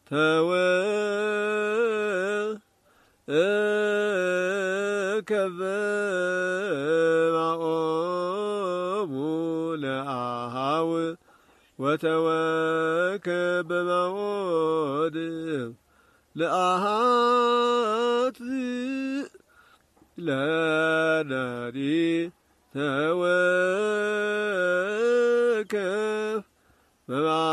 ተወከበ ማኦሙ ለአሃው ወተወከበ ማኦድ ለአሃት ለናዲ ተወከብ በማኦድ